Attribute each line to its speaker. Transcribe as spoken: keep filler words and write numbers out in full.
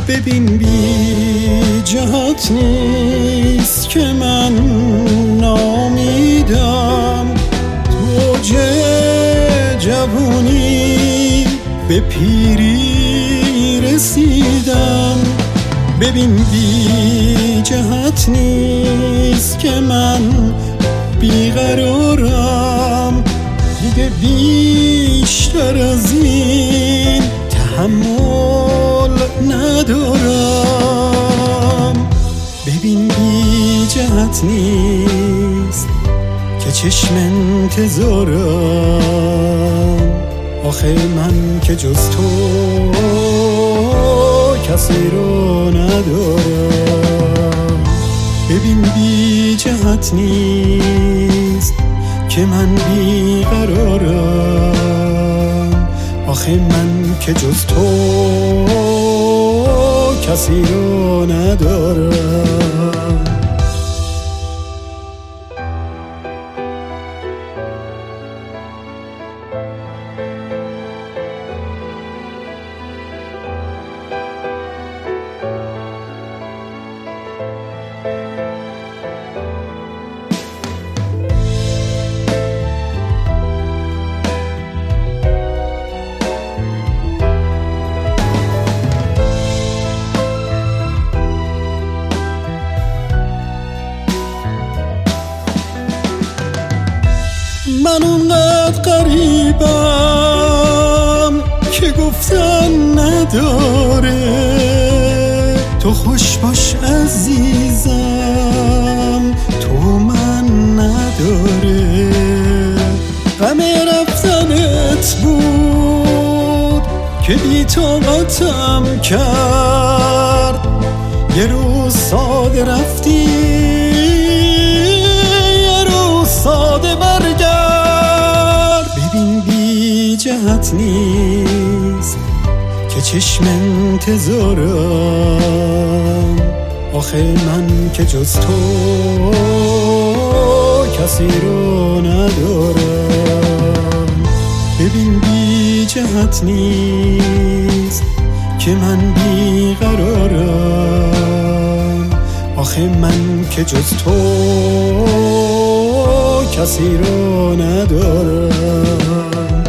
Speaker 1: ببین بی جهت نیست که من نامیدم، تو اوج جوانی به پیری رسیدم. ببین بی جهت نیست که من بیقرارم، دیگه بیشتر از این تحمل ندارم. ببین بی جهت نیست که چشم انتظارم، آخه من که جز تو کسی رو ندارم. ببین بی جهت نیست که من بیقرارم، آخه من که جز تو کسی رو ندارم. من اونقدر غریبم که گفتن نداره، تو خوش باش عزیزم، تو من نداره. غم رفتنت بود که بی طاقتم کرد، یه روز ساده رفتی یه روز ساده برگرد. جهت نیست که چشم انتظارم، آخه من که جز تو کسی رو ندارم. ببین بی جهت نیست که من بیقرارم، آخه من که جز تو کسی رو ندارم.